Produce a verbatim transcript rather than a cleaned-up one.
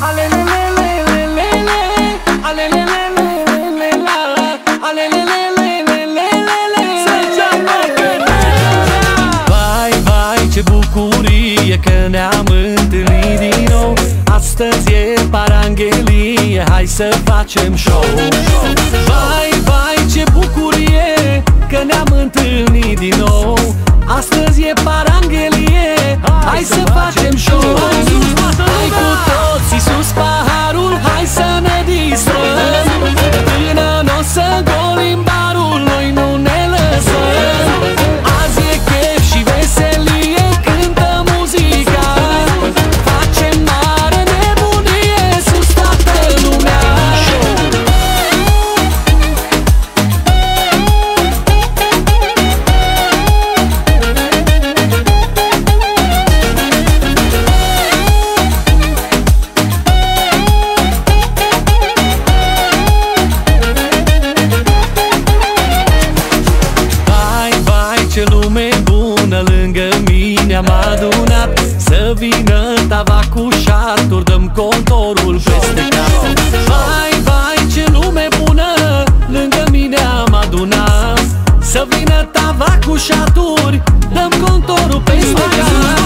Vai, vai, ce bucurie că ne-am întâlnit din nou. Astăzi e paranghelie, hai să facem show. Vai, vai, ce bucurie că ne-am întâlnit din nou. Astăzi e paranghelie, hai să facem show. Hai cu toții sus paharul, hai să ne distrăm. Până n-o să golim barul, noi nu ne lăsăm. Azi e chef și veselie, cântă muzica. Facem mare nebunie, sus toată lumea. Ce lume bună lângă mine am adunat. Să vină tava cu șaturi, dăm contorul peste cap. Vai, vai, ce lume bună lângă mine am adunat. Să vină tava cu șaturi, dăm contorul peste cap.